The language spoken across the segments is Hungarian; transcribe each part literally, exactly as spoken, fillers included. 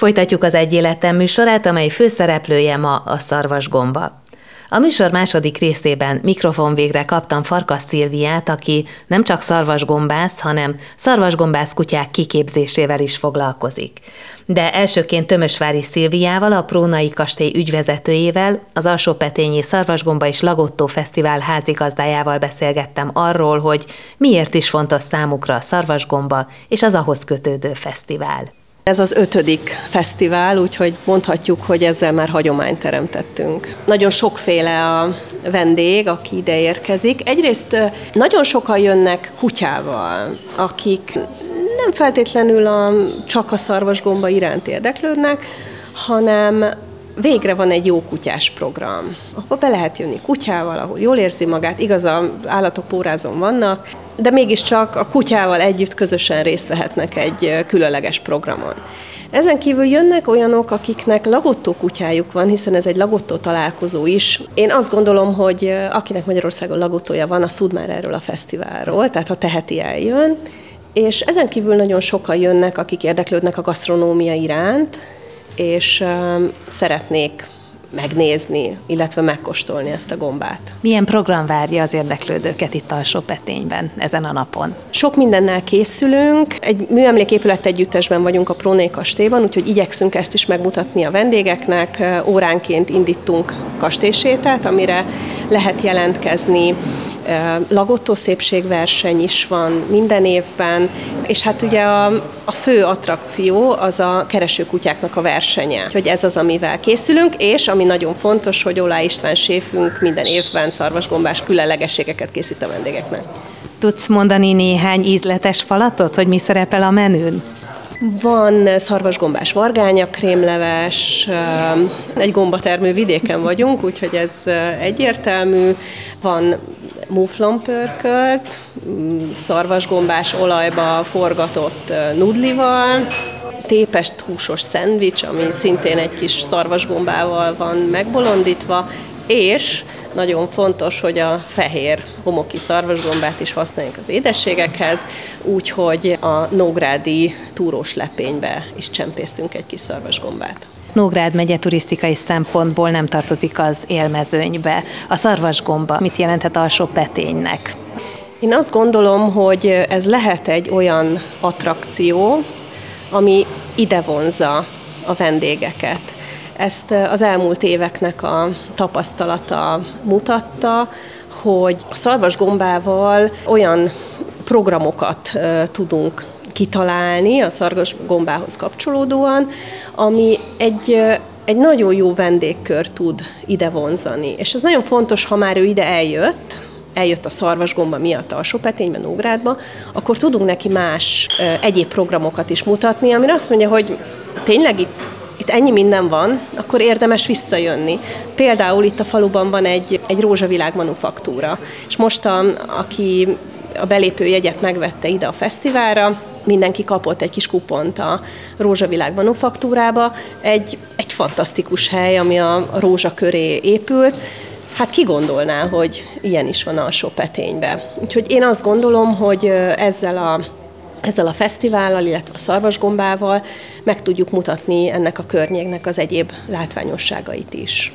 Folytatjuk az Egy életen műsorát, amely főszereplője ma a szarvasgomba. A műsor második részében mikrofonvégre kaptam Farkas Szilviát, aki nem csak szarvasgombász, hanem szarvasgombász kutyák kiképzésével is foglalkozik. De elsőként Tömösvári Szilviával, a Prónai Kastély ügyvezetőjével, az Alsópetényi Szarvasgomba és Lagottó Fesztivál házigazdájával beszélgettem arról, hogy miért is fontos számukra a szarvasgomba és az ahhoz kötődő fesztivál. Ez az ötödik fesztivál, úgyhogy mondhatjuk, hogy ezzel már hagyományt teremtettünk. Nagyon sokféle a vendég, aki ide érkezik. Egyrészt nagyon sokan jönnek kutyával, akik nem feltétlenül a, csak a szarvasgomba iránt érdeklődnek, hanem végre van egy jó kutyás program, ahol be lehet jönni kutyával, ahol jól érzi magát, igaz, az állatok pórázon vannak, de mégiscsak a kutyával együtt közösen részt vehetnek egy különleges programon. Ezen kívül jönnek olyanok, akiknek Lagottó kutyájuk van, hiszen ez egy Lagottó találkozó is. Én azt gondolom, hogy akinek Magyarországon Lagottója van, az tud már erről a fesztiválról, tehát ha teheti, eljön. És ezen kívül nagyon sokan jönnek, akik érdeklődnek a gasztronómia iránt, és um, szeretnék megnézni, illetve megkóstolni ezt a gombát. Milyen program várja az érdeklődőket itt Alsópetényben ezen a napon? Sok mindennel készülünk. Egy műemléképület együttesben vagyunk a Prónai Kastélyban, úgyhogy igyekszünk ezt is megmutatni a vendégeknek. Óránként indítunk kastélysétát, amire lehet jelentkezni. Lagottó szépségverseny is van minden évben, és hát ugye a, a fő attrakció az a keresőkutyáknak a versenye. Hogy ez az, amivel készülünk, és ami nagyon fontos, hogy Olá István séfünk minden évben szarvasgombás különlegességeket készít a vendégeknek. Tudsz mondani néhány ízletes falatot, hogy mi szerepel a menün? Van szarvasgombás vargánya, krémleves, egy gombatermő vidéken vagyunk, úgyhogy ez egyértelmű. Van muflonpörkölt, szarvasgombás olajba forgatott nudlival, tépest húsos szendvics, ami szintén egy kis szarvasgombával van megbolondítva, és nagyon fontos, hogy a fehér homoki szarvasgombát is használjuk az édességekhez, úgyhogy a nógrádi túrós lepénybe is csempésztünk egy kis szarvasgombát. Nógrád megye turisztikai szempontból nem tartozik az élmezőnybe. A szarvasgomba mit jelenthet Alsópeténynek? Én azt gondolom, hogy ez lehet egy olyan attrakció, ami ide vonzza a vendégeket. Ezt az elmúlt éveknek a tapasztalata mutatta, hogy a szarvasgombával olyan programokat tudunk kitalálni a szarvasgombához kapcsolódóan, ami egy, egy nagyon jó vendégkör tud ide vonzani. És ez nagyon fontos, ha már ő ide eljött, eljött a szarvasgomba miatt Alsópetényben, Nógrádba, akkor tudunk neki más egyéb programokat is mutatni, amire azt mondja, hogy tényleg itt Itt ennyi minden van, akkor érdemes visszajönni. Például itt a faluban van egy, egy rózsavilág manufaktúra, és most, a, aki a belépőjegyet megvette ide a fesztiválra, mindenki kapott egy kis kupont a rózsavilág manufaktúrába, egy, egy fantasztikus hely, ami a rózsa köré épült. Hát ki gondolná, hogy ilyen is van Alsópetényben. Úgyhogy én azt gondolom, hogy ezzel a Ezzel a fesztivállal, illetve a szarvasgombával meg tudjuk mutatni ennek a környéknek az egyéb látványosságait is.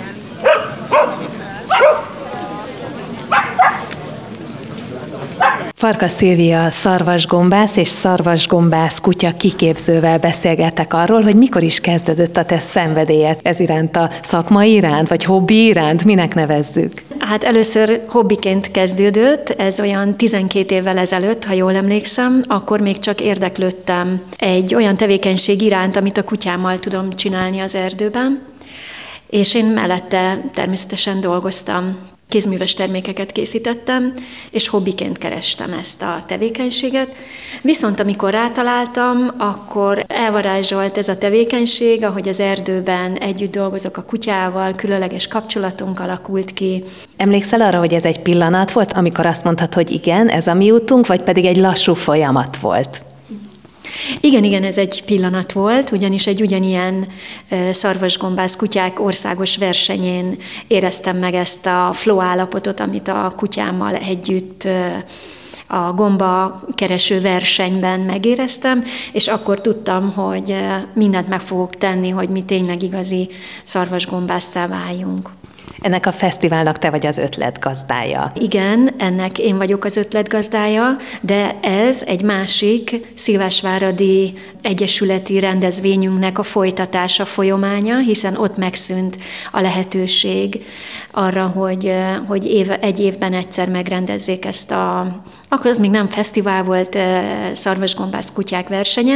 Farkas Szilvia szarvasgombász és szarvasgombász kutya kiképzővel beszélgettek arról, hogy mikor is kezdődött a te szenvedélyed ez iránt, a szakmai iránt, vagy hobbi iránt, minek nevezzük? Hát először hobbiként kezdődött, ez olyan tizenkét évvel ezelőtt, ha jól emlékszem, akkor még csak érdeklődtem egy olyan tevékenység iránt, amit a kutyámmal tudom csinálni az erdőben, és én mellette természetesen dolgoztam. Kézműves termékeket készítettem, és hobbiként kerestem ezt a tevékenységet. Viszont amikor rátaláltam, akkor elvarázsolt ez a tevékenység, ahogy az erdőben együtt dolgozok a kutyával, különleges kapcsolatunk alakult ki. Emlékszel arra, hogy ez egy pillanat volt, amikor azt mondtad, hogy igen, ez a mi útunk, vagy pedig egy lassú folyamat volt? Igen, igen, ez egy pillanat volt, ugyanis egy ugyanilyen szarvasgombász kutyák országos versenyén éreztem meg ezt a flow állapotot, amit a kutyámmal együtt a gomba kereső versenyben megéreztem, és akkor tudtam, hogy mindent meg fogok tenni, hogy mi tényleg igazi szarvasgombásszá váljunk. Ennek a fesztiválnak te vagy az ötletgazdája. Igen, ennek én vagyok az ötletgazdája, de ez egy másik szilvásváradi egyesületi rendezvényünknek a folytatása, folyamánya, hiszen ott megszűnt a lehetőség arra, hogy, hogy év, egy évben egyszer megrendezzék ezt a... Akkor az még nem fesztivál volt, szarvasgombász kutyák versenye,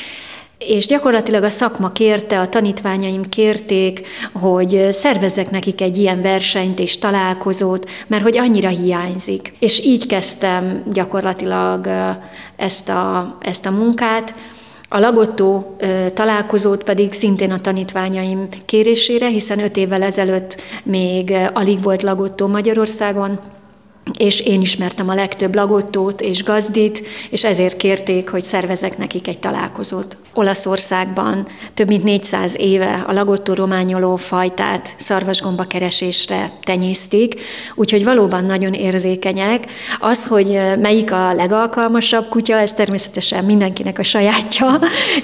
és gyakorlatilag a szakma kérte, a tanítványaim kérték, hogy szervezzek nekik egy ilyen versenyt és találkozót, mert hogy annyira hiányzik. És így kezdtem gyakorlatilag ezt a, ezt a munkát. A Lagottó találkozót pedig szintén a tanítványaim kérésére, hiszen öt évvel ezelőtt még alig volt Lagottó Magyarországon, és én ismertem a legtöbb lagottót és gazdit, és ezért kérték, hogy szervezek nekik egy találkozót. Olaszországban több mint négyszáz éve a lagottó rományoló fajtát szarvasgomba keresésre tenyésztik, úgyhogy valóban nagyon érzékenyek. Az, hogy melyik a legalkalmasabb kutya, ez természetesen mindenkinek a sajátja,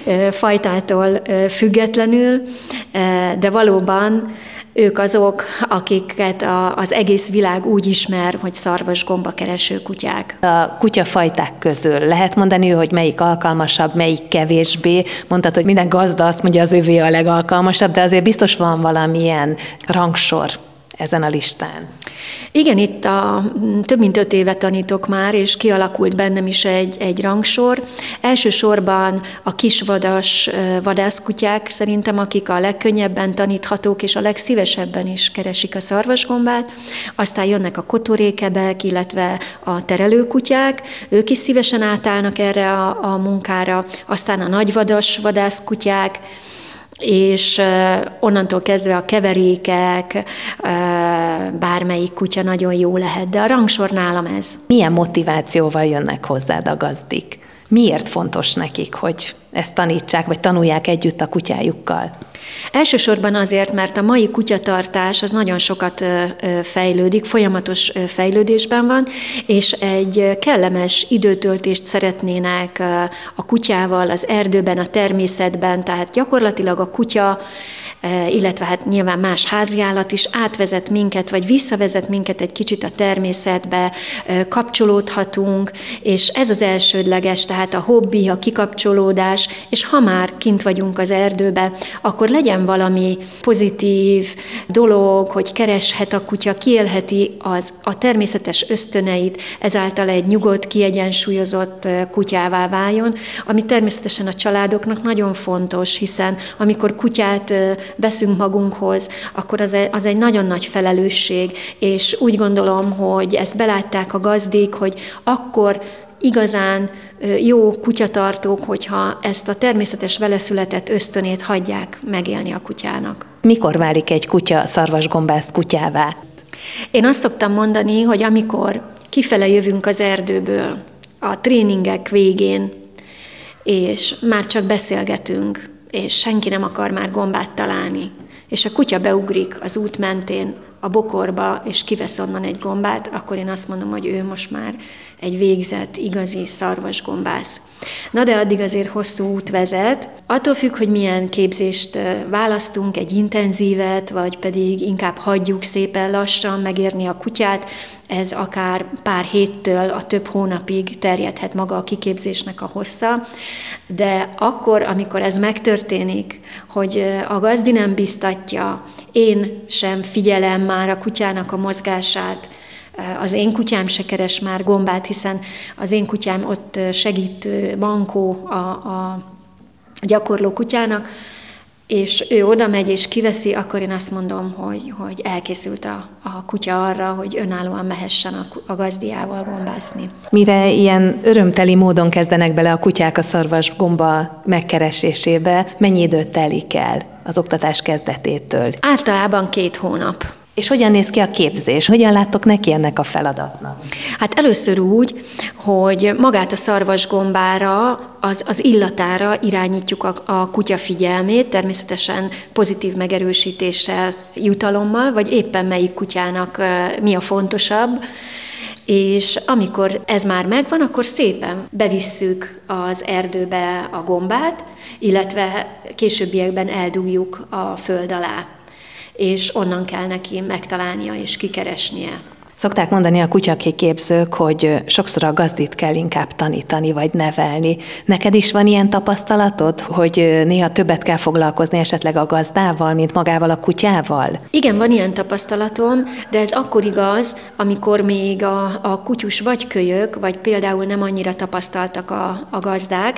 fajtától függetlenül, de valóban ők azok, akiket a, az egész világ úgy ismer, hogy szarvasgomba kereső kutyák. A kutyafajták közül lehet mondani, hogy melyik alkalmasabb, melyik kevésbé? Mondtad, hogy minden gazda azt mondja, az övé a legalkalmasabb, de azért biztos van valamilyen rangsor ezen a listán. Igen, itt a, több mint öt éve tanítok már, és kialakult bennem is egy, egy rangsor. Elsősorban a kisvadas vadászkutyák szerintem, akik a legkönnyebben taníthatók, és a legszívesebben is keresik a szarvasgombát. Aztán jönnek a kotorékebek, illetve a terelőkutyák, ők is szívesen átállnak erre a, a munkára. Aztán a nagyvadas vadászkutyák, és onnantól kezdve a keverékek, bármelyik kutya nagyon jó lehet, de a rangsor nálam ez. Milyen motivációval jönnek hozzád a gazdik? Miért fontos nekik, hogy ezt tanítsák, vagy tanulják együtt a kutyájukkal? Elsősorban azért, mert a mai kutyatartás az nagyon sokat fejlődik, folyamatos fejlődésben van, és egy kellemes időtöltést szeretnének a kutyával, az erdőben, a természetben, tehát gyakorlatilag a kutya, illetve hát nyilván más háziállat is átvezet minket, vagy visszavezet minket egy kicsit a természetbe, kapcsolódhatunk, és ez az elsődleges, tehát a hobbi, a kikapcsolódás, és ha már kint vagyunk az erdőbe, akkor legyen valami pozitív dolog, hogy kereshet a kutya, kiélheti az, a természetes ösztöneit, ezáltal egy nyugodt, kiegyensúlyozott kutyává váljon, ami természetesen a családoknak nagyon fontos, hiszen amikor kutyát veszünk magunkhoz, akkor az, az egy nagyon nagy felelősség, és úgy gondolom, hogy ezt belátták a gazdik, hogy akkor igazán jó kutyatartók, hogyha ezt a természetes veleszületett ösztönét hagyják megélni a kutyának. Mikor válik egy kutya szarvasgombász kutyává? Én azt szoktam mondani, hogy amikor kifele jövünk az erdőből, a tréningek végén, és már csak beszélgetünk, és senki nem akar már gombát találni, és a kutya beugrik az út mentén a bokorba, és kivesz onnan egy gombát, akkor én azt mondom, hogy ő most már egy végzett, igazi szarvasgombász. Na de addig azért hosszú út vezet. Attól függ, hogy milyen képzést választunk, egy intenzívet, vagy pedig inkább hagyjuk szépen lassan megérni a kutyát, ez akár pár héttől a több hónapig terjedhet maga a kiképzésnek a hossza, de akkor, amikor ez megtörténik, hogy a gazdi nem biztatja, én sem figyelem már a kutyának a mozgását, az én kutyám se keres már gombát, hiszen az én kutyám ott segít, mankó a, a gyakorló kutyának, és ő oda megy és kiveszi, akkor én azt mondom, hogy, hogy elkészült a, a kutya arra, hogy önállóan mehessen a, a gazdiával gombászni. Mire ilyen örömteli módon kezdenek bele a kutyák a szarvasgomba megkeresésébe, mennyi időt telik el az oktatás kezdetétől? Általában két hónap. És hogyan néz ki a képzés? Hogyan láttok neki ennek a feladatnak? Hát először úgy, hogy magát a szarvasgombára, az, az illatára irányítjuk a, a kutya figyelmét, természetesen pozitív megerősítéssel, jutalommal, vagy éppen melyik kutyának mi a fontosabb, és amikor ez már megvan, akkor szépen bevisszük az erdőbe a gombát, illetve későbbiekben eldugjuk a föld alá, és onnan kell neki megtalálnia és kikeresnie. Szokták mondani a kutyakiképzők, hogy sokszor a gazdit kell inkább tanítani vagy nevelni. Neked is van ilyen tapasztalatod, hogy néha többet kell foglalkozni esetleg a gazdával, mint magával a kutyával? Igen, van ilyen tapasztalatom, de ez akkor igaz, amikor még a, a kutyus vagy kölyök, vagy például nem annyira tapasztaltak a, a gazdák,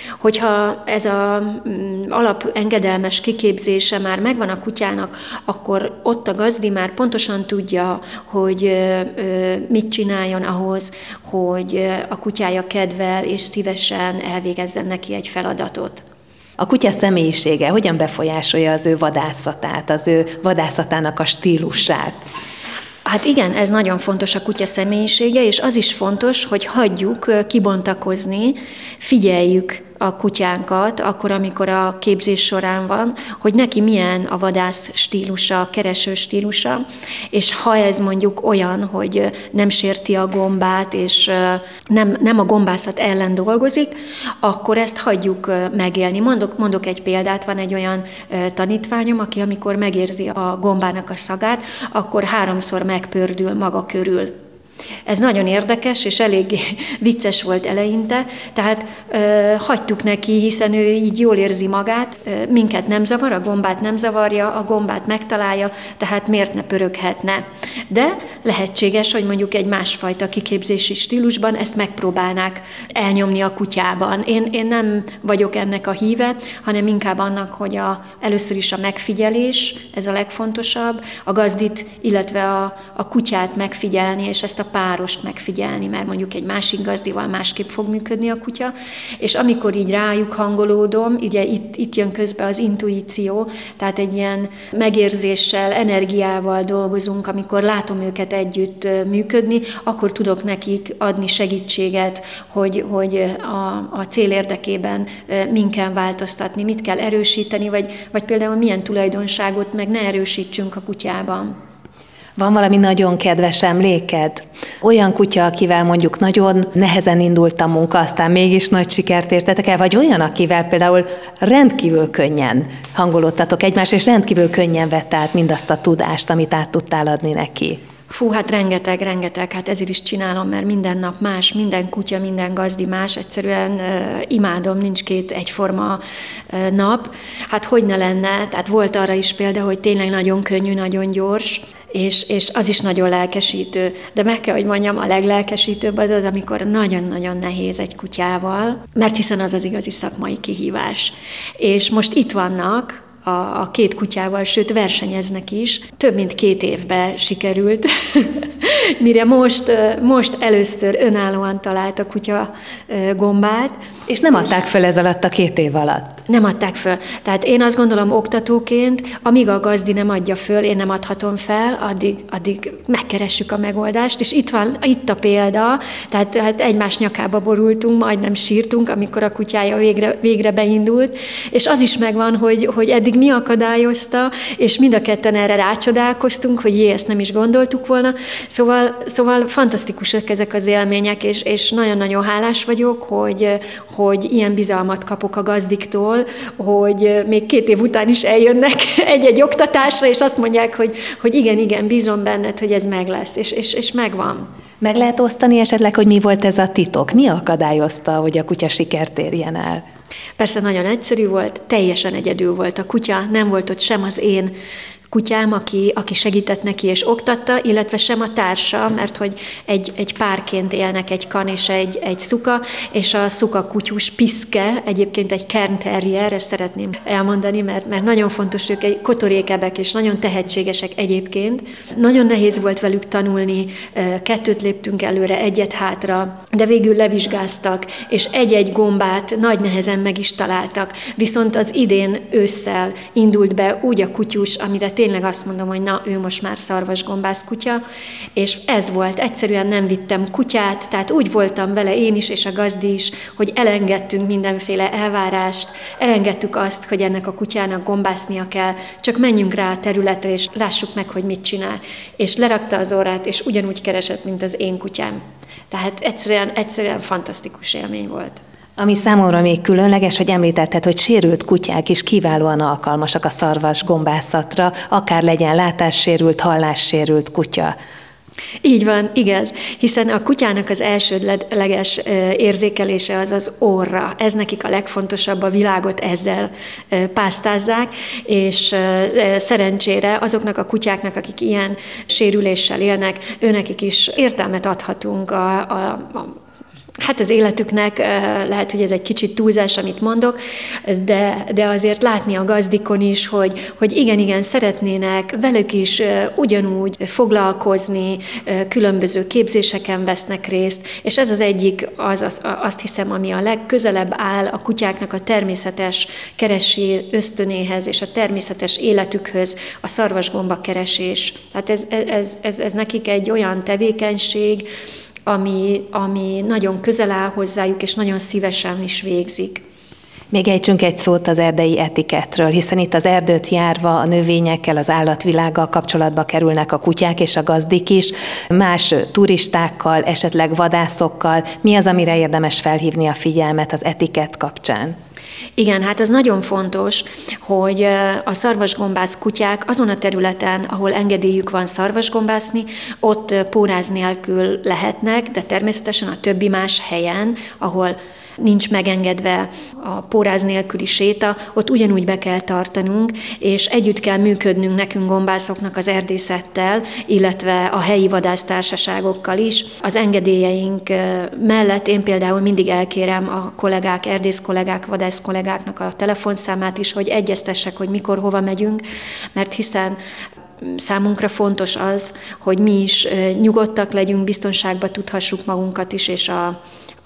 hogyha ez az alap engedelmes kiképzése már megvan a kutyának, akkor ott a gazdi már pontosan tudja, hogy mit csináljon ahhoz, hogy a kutyája kedvel és szívesen elvégezzen neki egy feladatot. A kutya személyisége hogyan befolyásolja az ő vadászatát, az ő vadászatának a stílusát? Hát igen, ez nagyon fontos a kutya személyisége, és az is fontos, hogy hagyjuk kibontakozni, figyeljük a kutyánkat, akkor, amikor a képzés során van, hogy neki milyen a vadász stílusa, a kereső stílusa, és ha ez mondjuk olyan, hogy nem sérti a gombát, és nem, nem a gombászat ellen dolgozik, akkor ezt hagyjuk megélni. Mondok, mondok egy példát, van egy olyan tanítványom, aki amikor megérzi a gombának a szagát, akkor háromszor megpördül maga körül. Ez nagyon érdekes, és elég vicces volt eleinte, tehát ö, hagytuk neki, hiszen ő így jól érzi magát, ö, minket nem zavar, a gombát nem zavarja, a gombát megtalálja, tehát miért ne pöröghetne. De lehetséges, hogy mondjuk egy másfajta kiképzési stílusban ezt megpróbálnák elnyomni a kutyában. Én, én nem vagyok ennek a híve, hanem inkább annak, hogy a, először is a megfigyelés, ez a legfontosabb, a gazdit, illetve a, a kutyát megfigyelni, és ezt a párost megfigyelni, mert mondjuk egy másik gazdival másképp fog működni a kutya, és amikor így rájuk hangolódom, ugye itt, itt jön közbe az intuíció, tehát egy ilyen megérzéssel, energiával dolgozunk, amikor látom őket együtt működni, akkor tudok nekik adni segítséget, hogy, hogy a, a cél érdekében min kell változtatni, mit kell erősíteni, vagy, vagy például milyen tulajdonságot meg ne erősítsünk a kutyában. Van valami nagyon kedves emléked? Olyan kutya, akivel mondjuk nagyon nehezen indult a munka, aztán mégis nagy sikert értetek el, vagy olyan, akivel például rendkívül könnyen hangolódtatok egymást, és rendkívül könnyen vette át mindazt a tudást, amit át tudtál adni neki? Fú, hát rengeteg, rengeteg, hát ezért is csinálom, mert minden nap más, minden kutya, minden gazdi más, egyszerűen uh, imádom, nincs két egyforma uh, nap. Hát hogy ne lenne, tehát volt arra is példa, hogy tényleg nagyon könnyű, nagyon gyors, És, és az is nagyon lelkesítő. De meg kell, hogy mondjam, a leglelkesítőbb az az, amikor nagyon-nagyon nehéz egy kutyával, mert hiszen az az igazi szakmai kihívás. És most itt vannak a, a két kutyával, sőt versenyeznek is. Több mint két évben sikerült, mire most, most először önállóan talált a kutya gombát. És nem adták föl ez alatt a két év alatt? Nem adták föl. Tehát én azt gondolom oktatóként, amíg a gazdi nem adja föl, én nem adhatom fel, addig, addig megkeressük a megoldást, és itt van, itt a példa, tehát, tehát egymás nyakába borultunk, majdnem sírtunk, amikor a kutyája végre, végre beindult, és az is megvan, hogy, hogy eddig mi akadályozta, és mind a ketten erre rácsodálkoztunk, hogy jé, ezt nem is gondoltuk volna. Szóval, szóval fantasztikusak ezek az élmények, és, és nagyon-nagyon hálás vagyok, hogy, hogy ilyen bizalmat kapok a gazdiktól, hogy még két év után is eljönnek egy-egy oktatásra, és azt mondják, hogy, hogy igen, igen, bízom benned, hogy ez meg lesz, és, és, és megvan. Meg lehet osztani esetleg, hogy mi volt ez a titok? Mi akadályozta, hogy a kutya sikert érjen el? Persze nagyon egyszerű volt, teljesen egyedül volt a kutya, nem volt ott sem az én kutyám, aki, aki segített neki és oktatta, illetve sem a társa, mert hogy egy, egy párként élnek egy kan és egy, egy szuka, és a szuka kutyus Piszke, egyébként egy Cairn Terrier, ezt szeretném elmondani, mert, mert nagyon fontos, ők egy kotorékebek, és nagyon tehetségesek egyébként. Nagyon nehéz volt velük tanulni, kettőt léptünk előre, egyet hátra, de végül levizsgáztak, és egy-egy gombát nagy nehezen meg is találtak. Viszont az idén ősszel indult be úgy a kutyus, amire tényleg azt mondom, hogy na, ő most már szarvasgombász kutya, és ez volt, egyszerűen nem vittem kutyát, tehát úgy voltam vele én is, és a gazdi is, hogy elengedtünk mindenféle elvárást, elengedtük azt, hogy ennek a kutyának gombásznia kell, csak menjünk rá a területre, és lássuk meg, hogy mit csinál. És lerakta az orrát, és ugyanúgy keresett, mint az én kutyám. Tehát egyszerűen, egyszerűen fantasztikus élmény volt. Ami számomra még különleges, hogy említetted, hogy sérült kutyák is kiválóan alkalmasak a szarvasgombászatra, akár legyen látássérült, hallássérült kutya. Így van, igaz, hiszen a kutyának az elsődleges érzékelése az az orra. Ez nekik a legfontosabb, a világot ezzel pásztázzák, és szerencsére azoknak a kutyáknak, akik ilyen sérüléssel élnek, őnekik is értelmet adhatunk a, a, a Hát az életüknek, lehet, hogy ez egy kicsit túlzás, amit mondok, de, de azért látni a gazdikon is, hogy, hogy igen, igen, szeretnének velük is ugyanúgy foglalkozni, különböző képzéseken vesznek részt, és ez az egyik, az, az, azt hiszem, ami a legközelebb áll a kutyáknak a természetes keresi ösztönéhez és a természetes életükhöz, a szarvasgomba keresés. Tehát ez, ez, ez, ez nekik egy olyan tevékenység, Ami, ami nagyon közel áll hozzájuk, és nagyon szívesen is végzik. Még ejtsünk egy szót az erdei etikettről, hiszen itt az erdőt járva a növényekkel, az állatvilággal kapcsolatba kerülnek a kutyák és a gazdik is, más turistákkal, esetleg vadászokkal. Mi az, amire érdemes felhívni a figyelmet az etikett kapcsán? Igen, hát az nagyon fontos, hogy a szarvasgombász kutyák azon a területen, ahol engedélyük van szarvasgombászni, ott póráz nélkül lehetnek, de természetesen a többi más helyen, ahol nincs megengedve a póráz nélküli séta, ott ugyanúgy be kell tartanunk, és együtt kell működnünk nekünk gombászoknak az erdészettel, illetve a helyi vadásztársaságokkal is. Az engedélyeink mellett én például mindig elkérem a kollégák, erdész kollégák, vadász kollégáknak a telefonszámát is, hogy egyeztessek, hogy mikor, hova megyünk, mert hiszen számunkra fontos az, hogy mi is nyugodtak legyünk, biztonságba tudhassuk magunkat is, és a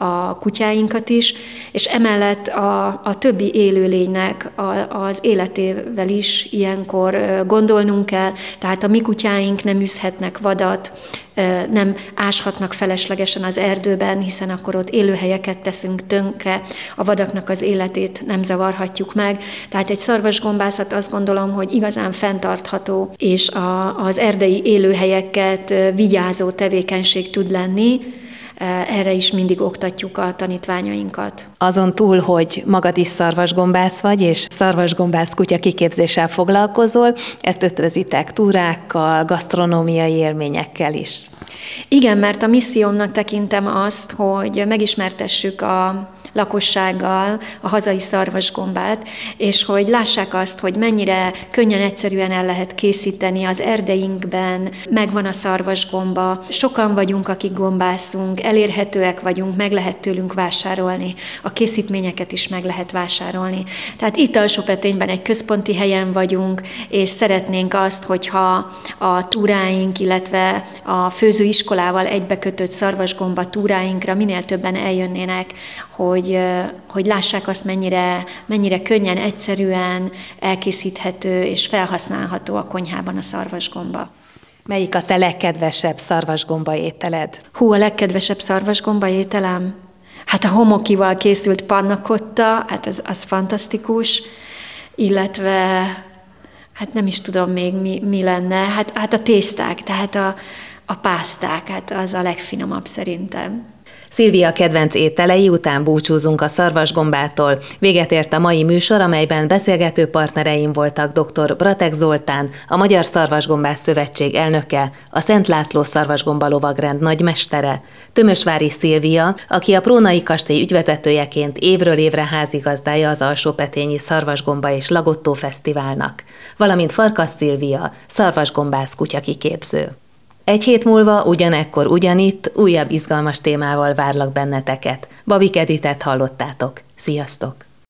a kutyáinkat is, és emellett a, a többi élőlénynek a, az életével is ilyenkor gondolnunk kell, tehát a mi kutyáink nem űzhetnek vadat, nem áshatnak feleslegesen az erdőben, hiszen akkor ott élőhelyeket teszünk tönkre, a vadaknak az életét nem zavarhatjuk meg. Tehát egy szarvasgombászat azt gondolom, hogy igazán fenntartható, és a, az erdei élőhelyeket vigyázó tevékenység tud lenni. Erre is mindig oktatjuk a tanítványainkat. Azon túl, hogy magad is szarvasgombász vagy, és szarvasgombász kutya kiképzéssel foglalkozol, ezt ötvözitek túrákkal, gasztronómiai élményekkel is. Igen, mert a missziómnak tekintem azt, hogy megismertessük a lakossággal a hazai szarvasgombát, és hogy lássák azt, hogy mennyire könnyen, egyszerűen el lehet készíteni az erdeinkben, megvan a szarvasgomba, sokan vagyunk, akik gombászunk, elérhetőek vagyunk, meg lehet tőlünk vásárolni, a készítményeket is meg lehet vásárolni. Tehát itt Alsópetényben egy központi helyen vagyunk, és szeretnénk azt, hogyha a túráink, illetve a főzőiskolával egybekötött szarvasgomba túráinkra minél többen eljönnének, hogy Hogy, hogy lássák azt, mennyire, mennyire könnyen, egyszerűen elkészíthető és felhasználható a konyhában a szarvasgomba. Melyik a te legkedvesebb szarvasgomba ételed? Hú, a legkedvesebb szarvasgomba ételem? Hát a homokival készült panna cotta, hát az, az fantasztikus, illetve, hát nem is tudom még mi, mi lenne, hát, hát a tészták, tehát a, a pászták, hát az a legfinomabb szerintem. Szilvia kedvenc ételei után búcsúzunk a szarvasgombától. Véget ért a mai műsor, amelyben beszélgető partnereim voltak dr. Bratek Zoltán, a Magyar Szarvasgombász Szövetség elnöke, a Szent László Szarvasgomba Lovagrend nagymestere, Tömösvári Szilvia, aki a Prónai Kastély ügyvezetőjeként évről évre házigazdája az Alsópetényi Szarvasgomba és Lagottó Fesztiválnak, valamint Farkas Szilvia, szarvasgombász kutyakiképző. Egy hét múlva ugyanekkor ugyanitt újabb izgalmas témával várlak benneteket. Babik Editet hallottátok. Sziasztok!